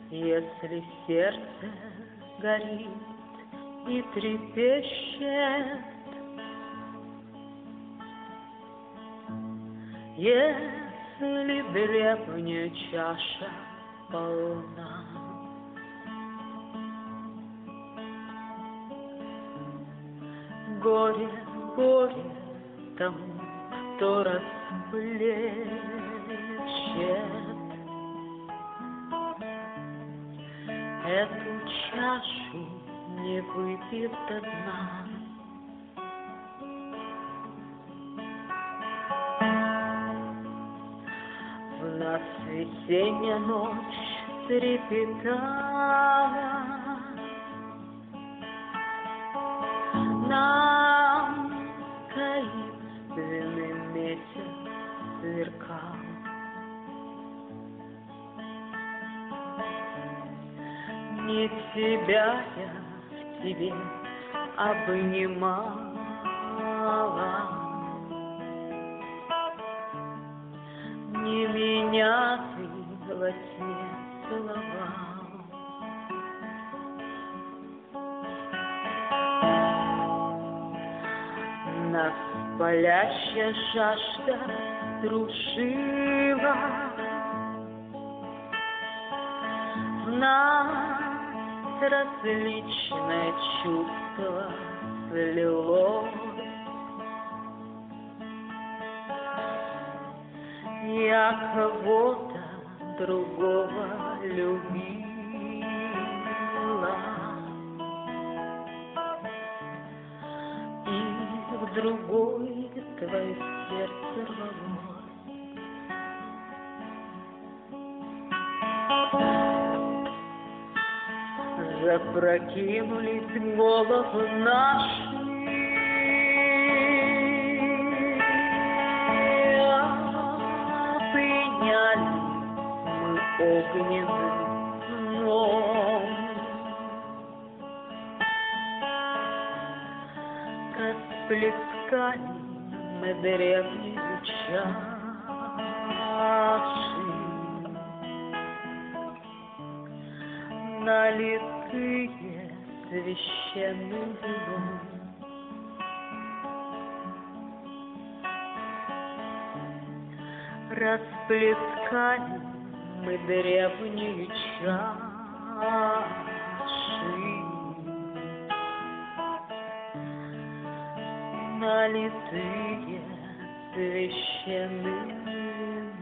Если сердце горит и трепещет, если древняя чаша полна, горе, горе тому, кто расплещет эту чашу, не выпив до дна. В нас весенняя ночь трепетала, нам таинственный месяц сверкал. Не тебя я в тебе обнимала, не меня ты во сне целовал. Нас палящая жажда трушила, в нас различное чувство слилось. Я кого-то другого любила, и в другой твое сердце рвалось. Запрокинулись головы наши, опьяняли мы огненным сном. Расплескали мы древнюю чашу, налитые священным вином. Расплескали мы древнюю чашу, налитые священным